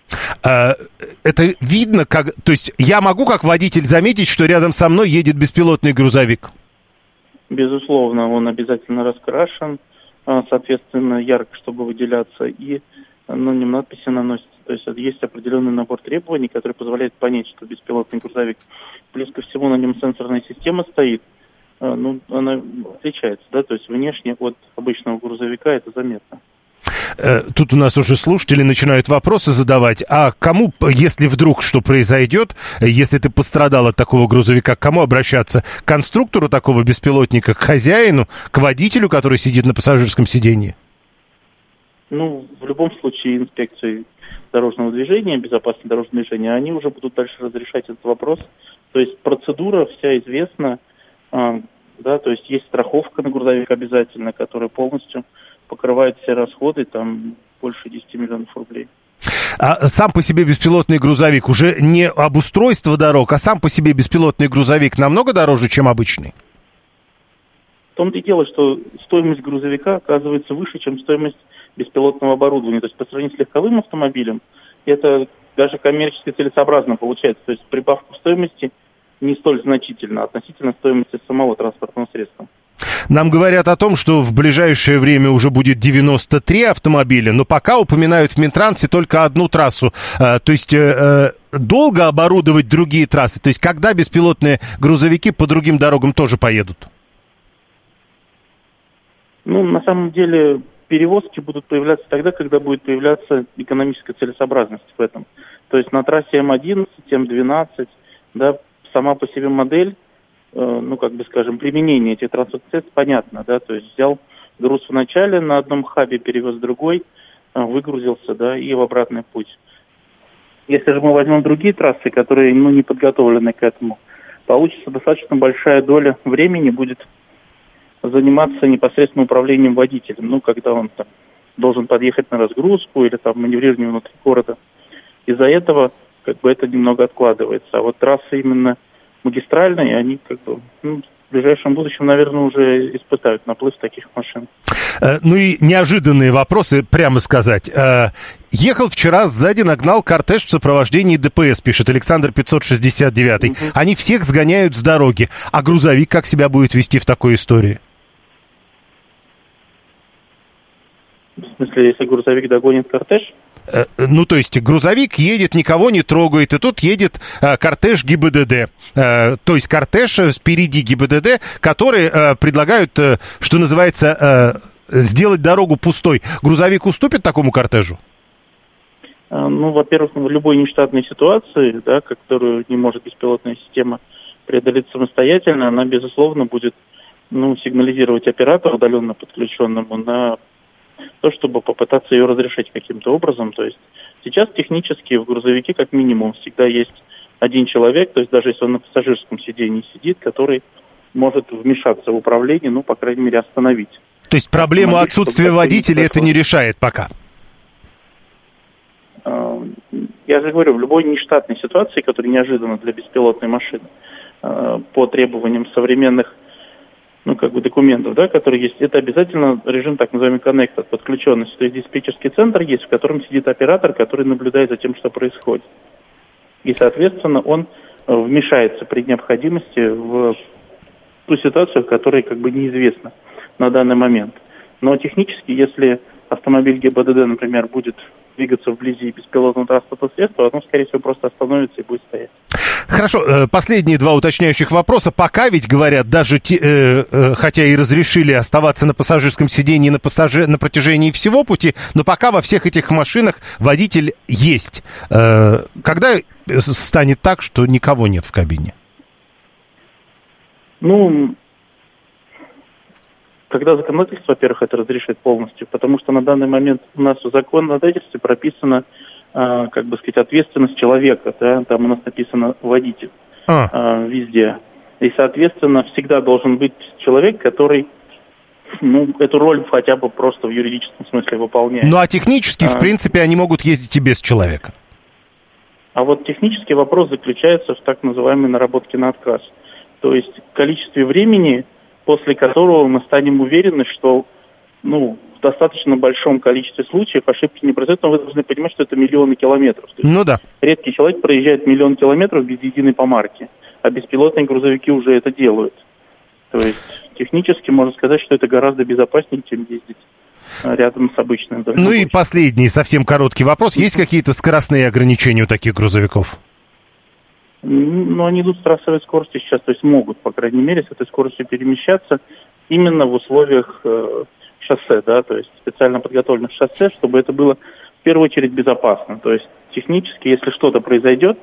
Это видно, как, то есть я могу как водитель заметить, что рядом со мной едет беспилотный грузовик? Безусловно, он обязательно раскрашен, соответственно, ярко, чтобы выделяться, и на нем надписи наносятся. То есть есть определенный набор требований, который позволяет понять, что беспилотный грузовик. Плюс ко всему на нем сенсорная система стоит, ну, она отличается, да, то есть внешне от обычного грузовика это заметно. Тут у нас уже слушатели начинают вопросы задавать. А кому, если вдруг что произойдет, если ты пострадал от такого грузовика, к кому обращаться? К конструктору такого беспилотника, к хозяину, к водителю, который сидит на пассажирском сиденье? Ну, в любом случае, инспекции дорожного движения, безопасности дорожного движения, они уже будут дальше разрешать этот вопрос. То есть процедура вся известна, да, то есть есть страховка на грузовик обязательно, которая полностью покрывает все расходы, там больше десять миллионов рублей. А сам по себе беспилотный грузовик уже не обустройство дорог, а сам по себе беспилотный грузовик намного дороже, чем обычный? В том-то и дело, что стоимость грузовика оказывается выше, чем стоимость беспилотного оборудования. То есть по сравнению с легковым автомобилем, это даже коммерчески целесообразно получается. То есть прибавка стоимости не столь значительна относительно стоимости самого транспортного средства. Нам говорят о том, что в ближайшее время уже будет девяносто три автомобиля, но пока упоминают в Минтрансе только одну трассу. А, то есть э, долго оборудовать другие трассы? То есть когда беспилотные грузовики по другим дорогам тоже поедут? Ну, на самом деле, перевозки будут появляться тогда, когда будет появляться экономическая целесообразность в этом. То есть на трассе эм одиннадцать, эм двенадцать, да, сама по себе модель, ну, как бы, скажем, применение этих транспортных средств понятно, да, то есть взял груз в начале, на одном хабе перевез другой, выгрузился, да, и в обратный путь. Если же мы возьмем другие трассы, которые, ну, не подготовлены к этому, получится достаточно большая доля времени будет заниматься непосредственно управлением водителем, ну, когда он там должен подъехать на разгрузку или там маневрирование внутри города. Из-за этого, как бы, это немного откладывается. А вот трассы именно магистральные, они как бы ну, в ближайшем будущем, наверное, уже испытают наплыв таких машин. Ну и неожиданные вопросы, прямо сказать. Ехал вчера, сзади нагнал кортеж в сопровождении дэ пэ эс, пишет Александр пятьсот шестьдесят девять. Угу. Они всех сгоняют с дороги. А грузовик как себя будет вести в такой истории? В смысле, если грузовик догонит кортеж? Ну, то есть грузовик едет, никого не трогает, и тут едет э, кортеж гэ и бэ дэ дэ. Э, то есть кортеж впереди гэ и бэ дэ дэ, которые э, предлагают, э, что называется, э, сделать дорогу пустой. Грузовик уступит такому кортежу? Ну, во-первых, в любой нештатной ситуации, да, которую не может беспилотная система преодолеть самостоятельно, она, безусловно, будет ну, сигнализировать оператору, удаленно подключенному, на то, чтобы попытаться ее разрешить каким-то образом. То есть сейчас технически в грузовике как минимум всегда есть один человек, то есть даже если он на пассажирском сидении сидит, который может вмешаться в управление, ну, по крайней мере, остановить. То есть проблему отсутствия водителя это не решает пока? Я же говорю, в любой нештатной ситуации, которая неожиданна для беспилотной машины, по требованиям современных, ну, как бы документов, да, которые есть, это обязательно режим так называемый connected, подключенность. То есть диспетчерский центр есть, в котором сидит оператор, который наблюдает за тем, что происходит. И, соответственно, он вмешается при необходимости в ту ситуацию, которая как бы неизвестна на данный момент. Но технически, если автомобиль ГИБДД, например, будет двигаться вблизи беспилотного транспортного средства, оно, скорее всего, просто остановится и будет стоять. Хорошо, последние два уточняющих вопроса. Пока ведь, говорят, даже те, э, э, хотя и разрешили оставаться на пассажирском сидении на, пассажир, на протяжении всего пути, но пока во всех этих машинах водитель есть. Э, когда станет так, что никого нет в кабине? Ну, когда законодательство, во-первых, это разрешит полностью, потому что на данный момент у нас в законодательстве прописана, э, как бы сказать, ответственность человека, да, там у нас написано водитель а. э, везде. И, соответственно, всегда должен быть человек, который, ну, эту роль хотя бы просто в юридическом смысле выполняет. Ну, а технически, а, в принципе, они могут ездить и без человека. А вот технический вопрос заключается в так называемой наработке на отказ. То есть в количестве времени, после которого мы станем уверены, что, ну, в достаточно большом количестве случаев ошибки не произойдут, но вы должны понимать, что это миллионы километров. То есть ну да. Редкий человек проезжает миллион километров без единой помарки, а беспилотные грузовики уже это делают. То есть технически можно сказать, что это гораздо безопаснее, чем ездить рядом с обычным. Ну и последний, совсем короткий вопрос. Есть какие-то скоростные ограничения у таких грузовиков? Ну, они идут с трассовой скоростью сейчас, то есть могут, по крайней мере, с этой скоростью перемещаться именно в условиях э, шоссе, да, то есть специально подготовленных шоссе, чтобы это было в первую очередь безопасно. То есть технически, если что-то произойдет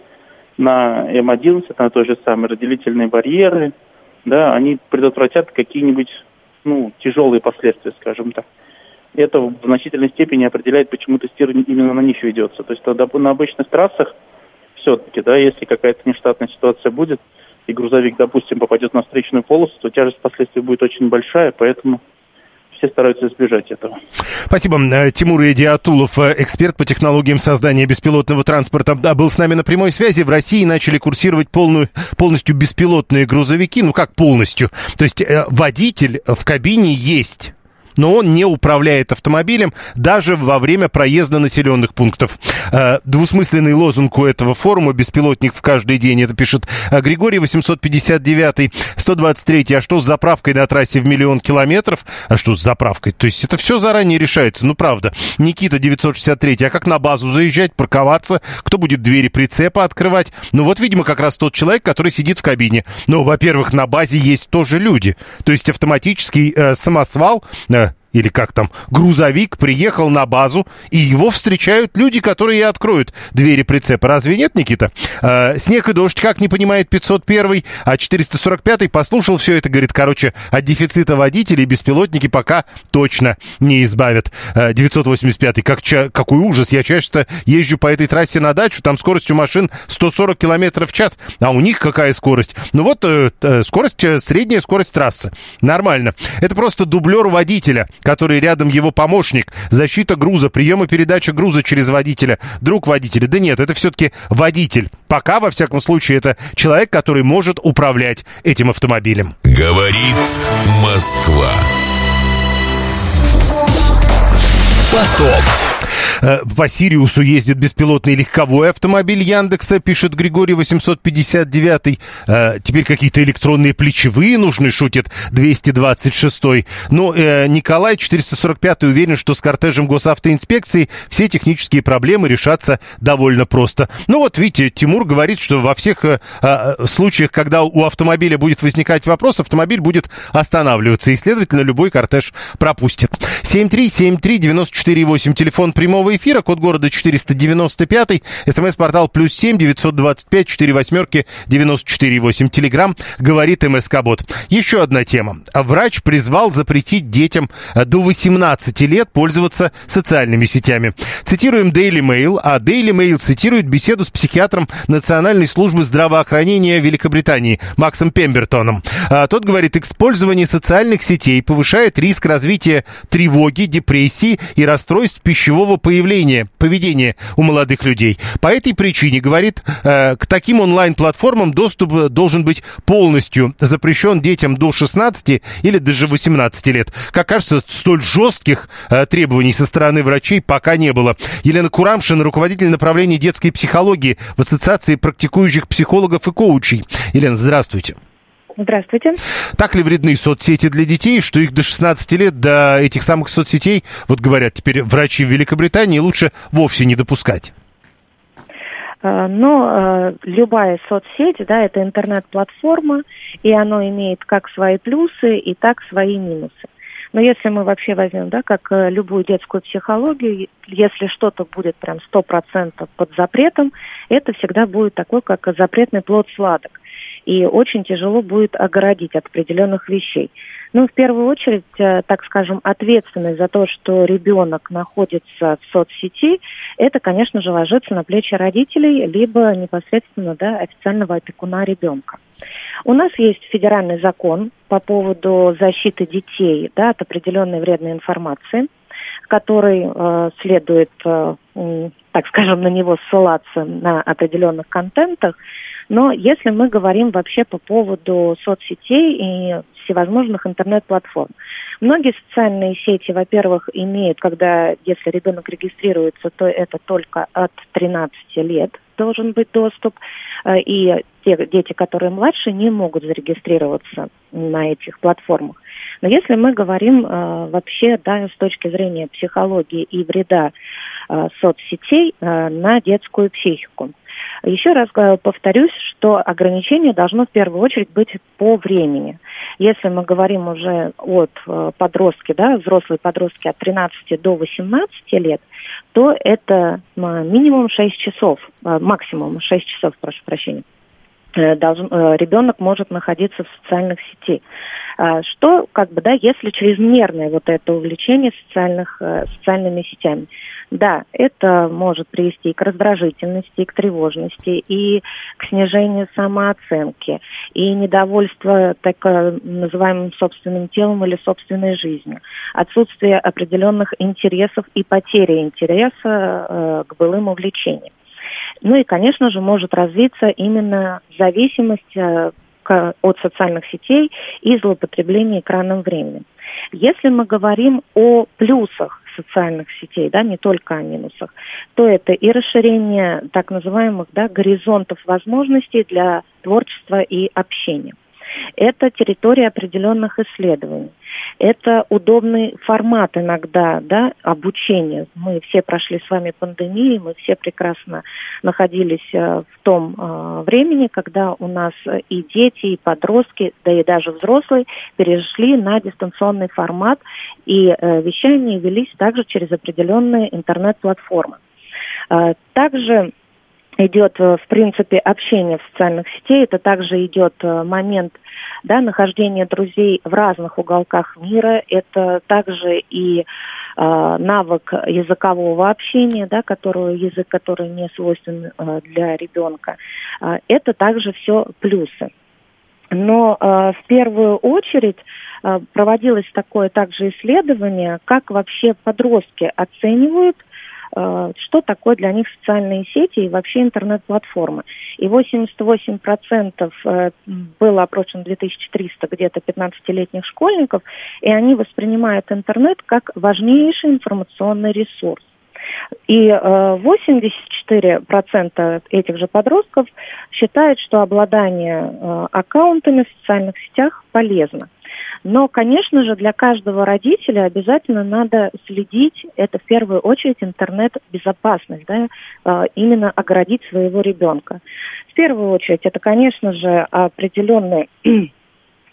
на эм одиннадцать, на той же самой разделительные барьеры, да, они предотвратят какие-нибудь, ну, тяжелые последствия, скажем так. Это в значительной степени определяет, почему тестирование именно на них ведется. То есть на обычных трассах все-таки, да, если какая-то нештатная ситуация будет, и грузовик, допустим, попадет на встречную полосу, то тяжесть последствий будет очень большая, поэтому все стараются избежать этого. Спасибо. Тимур Идиатулов, эксперт по технологиям создания беспилотного транспорта, да, был с нами на прямой связи. В России начали курсировать полную, полностью беспилотные грузовики. Ну, как полностью? То есть водитель в кабине есть, но он не управляет автомобилем даже во время проезда населенных пунктов. Э, двусмысленный лозунг у этого форума «Беспилотник в каждый день». Это пишет Григорий восемьсот пятьдесят девятый, сто двадцать третий. А что с заправкой на трассе в миллион километров? А что с заправкой? То есть это все заранее решается. Ну, правда. Никита девятьсот шестьдесят третий. А как на базу заезжать, парковаться? Кто будет двери прицепа открывать? Ну, вот, видимо, как раз тот человек, который сидит в кабине. Ну, во-первых, на базе есть тоже люди. То есть автоматический э, самосвал... Э, или как там, грузовик приехал на базу, и его встречают люди, которые и откроют двери прицепа. Разве нет, Никита? Э, снег и дождь, как не понимает пятьсот первый, а четыреста сорок пятый послушал все это, говорит, короче, от дефицита водителей беспилотники пока точно не избавят. Э, девятьсот восемьдесят пятый, как, ча, какой ужас, я часто езжу по этой трассе на дачу, там скорость у машин сто сорок километров в час, а у них какая скорость? Ну вот, э, э, скорость, э, средняя скорость трассы. Нормально. Это просто дублер водителя, который рядом его помощник, защита груза, прием и передача груза через водителя, друг водителя. Да нет, это все-таки водитель. Пока, во всяком случае, это человек, который может управлять этим автомобилем. Говорит Москва. Поток. По Сириусу ездит беспилотный легковой автомобиль Яндекса, пишет Григорий восемьсот пятьдесят девятый. Теперь какие-то электронные плечевые нужны, шутит двести двадцать шестой. Но Николай четыреста сорок пятый уверен, что с кортежем госавтоинспекции все технические проблемы решатся довольно просто. Ну вот, видите, Тимур говорит, что во всех случаях, когда у автомобиля будет возникать вопрос, автомобиль будет останавливаться, и, следовательно, любой кортеж пропустит. семь три семь три девять четыре восемь, телефон прямой прямого эфира, код города четыреста девяносто пять, смс-портал плюс семь девятьсот двадцать пять четыре восьмерки девяносто четыре восемь, телеграмм говорит МСК-бот. Еще одна тема. Врач призвал запретить детям до восемнадцати лет пользоваться социальными сетями. Цитируем Daily Mail, а Daily Mail цитирует беседу с психиатром Национальной службы здравоохранения Великобритании Максом Пембертоном. А, тот говорит, использование социальных сетей повышает риск развития тревоги, депрессии и расстройств пищевого появления, поведения у молодых людей. По этой причине, говорит, э, к таким онлайн-платформам доступ должен быть полностью запрещен детям до шестнадцати или даже восемнадцати лет. Как кажется, столь жестких э, требований со стороны врачей пока не было. Елена Курамшина, руководитель направления детской психологии в Ассоциации практикующих психологов и коучей. Елена, здравствуйте. Здравствуйте. Так ли вредны соцсети для детей, что их до шестнадцати лет, до этих самых соцсетей, вот говорят теперь врачи в Великобритании, лучше вовсе не допускать? Но любая соцсеть, да, это интернет-платформа, и она имеет как свои плюсы, и так свои минусы. Но если мы вообще возьмем, да, как любую детскую психологию, если что-то будет прям сто процентов под запретом, это всегда будет такой, как запретный плод сладок. И очень тяжело будет огородить от определенных вещей. Ну, в первую очередь, так скажем, ответственность за то, что ребенок находится в соцсети, это, конечно же, ложится на плечи родителей, либо непосредственно, да, официального опекуна ребенка. У нас есть федеральный закон по поводу защиты детей, да, от определенной вредной информации, который э, следует, э, так скажем, на него ссылаться на определенных контентах. Но если мы говорим вообще по поводу соцсетей и всевозможных интернет-платформ, многие социальные сети, во-первых, имеют, когда, если ребенок регистрируется, то это только от тринадцати лет должен быть доступ, и те дети, которые младше, не могут зарегистрироваться на этих платформах. Но если мы говорим э, вообще, да, с точки зрения психологии и вреда э, соцсетей э, на детскую психику, еще раз повторюсь, что ограничение должно в первую очередь быть по времени. Если мы говорим уже от э, подростки, да, взрослые подростки от тринадцати до восемнадцати лет, то это э, минимум шесть часов, э, максимум шесть часов, прошу прощения. Должен, э, ребенок может находиться в социальных сетях. Э, что, как бы, да, если чрезмерное вот это увлечение социальных, э, социальными сетями, да, это может привести и к раздражительности, и к тревожности, и к снижению самооценки, и недовольство так называемым собственным телом или собственной жизнью, отсутствие определенных интересов и потери интереса э, к былым увлечениям. Ну и, конечно же, может развиться именно зависимость э, к, от социальных сетей и злоупотребление экранным временем. Если мы говорим о плюсах социальных сетей, да, не только о минусах, то это и расширение так называемых, да, горизонтов возможностей для творчества и общения. Это территория определенных исследований. Это удобный формат иногда, да, обучения. Мы все прошли с вами пандемию, мы все прекрасно находились э, в том э, времени, когда у нас и дети, и подростки, да и даже взрослые перешли на дистанционный формат, и э, вещания велись также через определенные интернет-платформы. Э, также идет, в принципе, общение в социальных сетях, это также идет момент, да, нахождения друзей в разных уголках мира, это также и э, навык языкового общения, да, который, язык, который не свойственен э, для ребенка. Э, это также все плюсы. Но э, в первую очередь э, проводилось такое также исследование, как вообще подростки оценивают, что такое для них социальные сети и вообще интернет-платформы. И восемьдесят восемь процентов было опрошено две тысячи триста где-то пятнадцатилетних школьников, и они воспринимают интернет как важнейший информационный ресурс. И восемьдесят четыре процента этих же подростков считают, что обладание аккаунтами в социальных сетях полезно. Но, конечно же, для каждого родителя обязательно надо следить, это в первую очередь интернет-безопасность, да, именно оградить своего ребенка. В первую очередь это, конечно же, определенные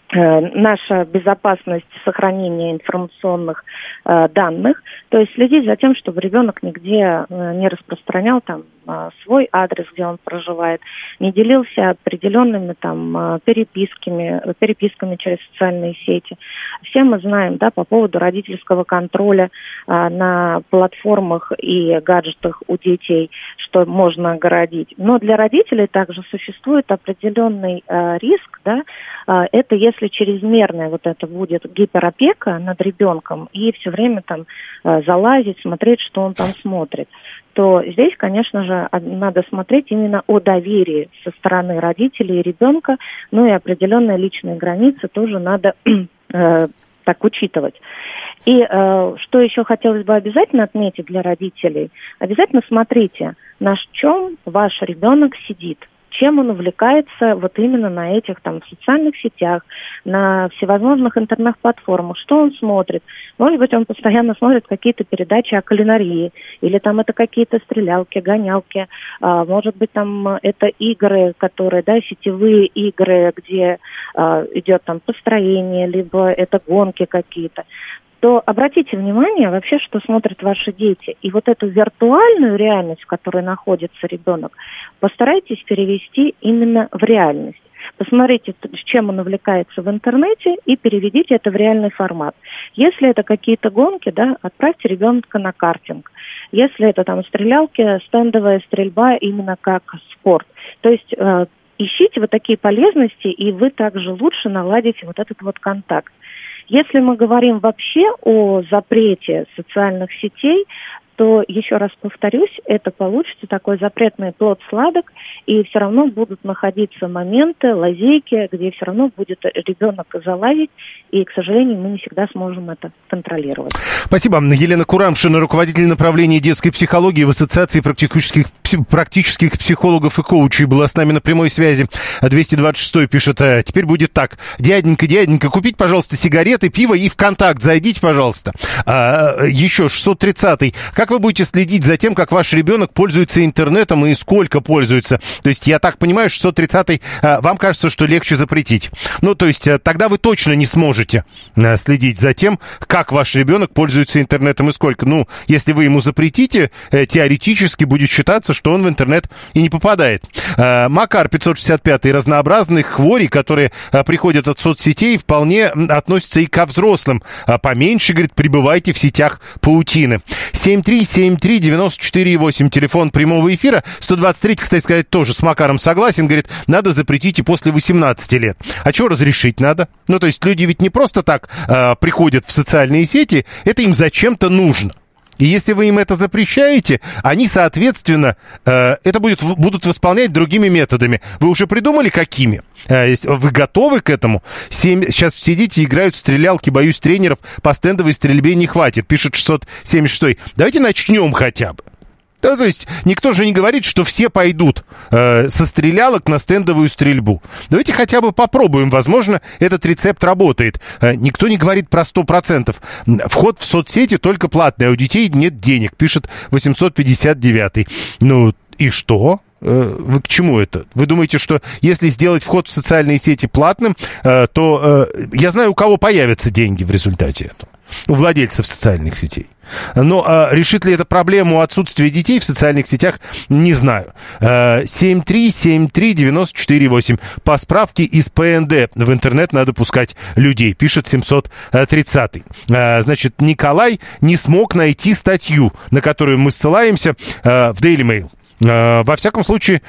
наша безопасность сохранения информационных э, данных, то есть следить за тем, чтобы ребенок нигде э, не распространял там э, свой адрес, где он проживает, не делился определенными там э, переписками, переписками через социальные сети. Все мы знаем, да, по поводу родительского контроля э, на платформах и гаджетах у детей, что можно огородить. Но для родителей также существует определенный э, риск, да, э, это если Если чрезмерная вот это будет гиперопека над ребенком и все время там э, залазить, смотреть, что он там смотрит, то здесь, конечно же, надо смотреть именно о доверии со стороны родителей и ребенка, ну и определенные личные границы тоже надо э, так учитывать. И э, что еще хотелось бы обязательно отметить для родителей, обязательно смотрите, на чем ваш ребенок сидит. Чем он увлекается вот именно на этих там социальных сетях, на всевозможных интернет-платформах, что он смотрит. Может быть, он постоянно смотрит какие-то передачи о кулинарии, или там это какие-то стрелялки, гонялки, а, может быть, там это игры, которые, да, сетевые игры, где а, идет там построение, либо это гонки какие-то. То обратите внимание вообще, что смотрят ваши дети. И вот эту виртуальную реальность, в которой находится ребенок, постарайтесь перевести именно в реальность. Посмотрите, чем он увлекается в интернете, и переведите это в реальный формат. Если это какие-то гонки, да, отправьте ребенка на картинг. Если это там стрелялки, стендовая стрельба именно как спорт. То есть э, ищите вот такие полезности, и вы также лучше наладите вот этот вот контакт. Если мы говорим вообще о запрете социальных сетей, то, еще раз повторюсь, это получится такой запретный плод сладок, и все равно будут находиться моменты, лазейки, где все равно будет ребенок залазить, и, к сожалению, мы не всегда сможем это контролировать. Спасибо. Елена Курамшина, руководитель направления детской психологии в Ассоциации практических, практических психологов и коучей, была с нами на прямой связи. двести двадцать шестой пишет, теперь будет так. Дяденька, дяденька, купить, пожалуйста, сигареты, пиво и ВКонтакт зайдите, пожалуйста. А, еще шестьсот тридцатый. Как вы будете следить за тем, как ваш ребенок пользуется интернетом и сколько пользуется? То есть, я так понимаю, шестьсот тридцатый, вам кажется, что легче запретить. Ну, то есть, тогда вы точно не сможете следить за тем, как ваш ребенок пользуется интернетом и сколько. Ну, если вы ему запретите, теоретически будет считаться, что он в интернет и не попадает. Макар пятьсот шестьдесят пятый. Разнообразных хворей, которые приходят от соцсетей, вполне относятся и ко взрослым. Поменьше, говорит, пребывайте в сетях паутины. семь три семь три девяносто четыре восемь. Телефон прямого эфира. сто двадцать три, кстати сказать, тоже с Макаром согласен. Говорит, надо запретить и после восемнадцати лет. А что разрешить надо? Ну, то есть люди ведь не просто так э, приходят в социальные сети, это им зачем-то нужно. И если вы им это запрещаете, они, соответственно, э, это будет, будут восполнять другими методами. Вы уже придумали, какими? Э, вы готовы к этому? Семь, сейчас сидите и играют в стрелялки, боюсь, тренеров по стендовой стрельбе не хватит, пишет шестьсот семьдесят шестой. Давайте начнем хотя бы. Да, то есть никто же не говорит, что все пойдут э, со стрелялок на стендовую стрельбу. Давайте хотя бы попробуем. Возможно, этот рецепт работает. Э, никто не говорит про сто процентов. Вход в соцсети только платный, а у детей нет денег, пишет восемьсот пятьдесят девятый. Ну и что? Вы к чему это? Вы думаете, что если сделать вход в социальные сети платным, э, то э, я знаю, у кого появятся деньги в результате этого. У владельцев социальных сетей. Но э, решит ли это проблему отсутствия детей в социальных сетях, не знаю. Э, семь три семь три девяносто четыре восемь. По справке из Пэ Эн Дэ в интернет надо пускать людей, пишет семьсот тридцатый. Э, значит, Николай не смог найти статью, на которую мы ссылаемся э, в Daily Mail. Во всяком случае,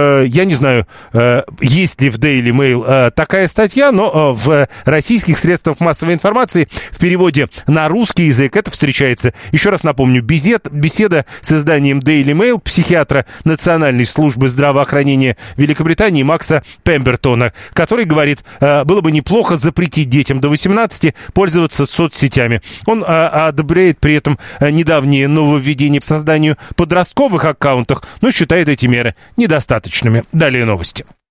я не знаю, есть ли в Daily Mail такая статья, но в российских средствах массовой информации в переводе на русский язык это встречается. Еще раз напомню, беседа с изданием Daily Mail психиатра Национальной службы здравоохранения Великобритании Макса Пембертона, который говорит, было бы неплохо запретить детям до восемнадцати пользоваться соцсетями. Он одобряет при этом недавние нововведения в созданию подростковых аккаунтах, но считает эти меры недостаточными. Далее новости.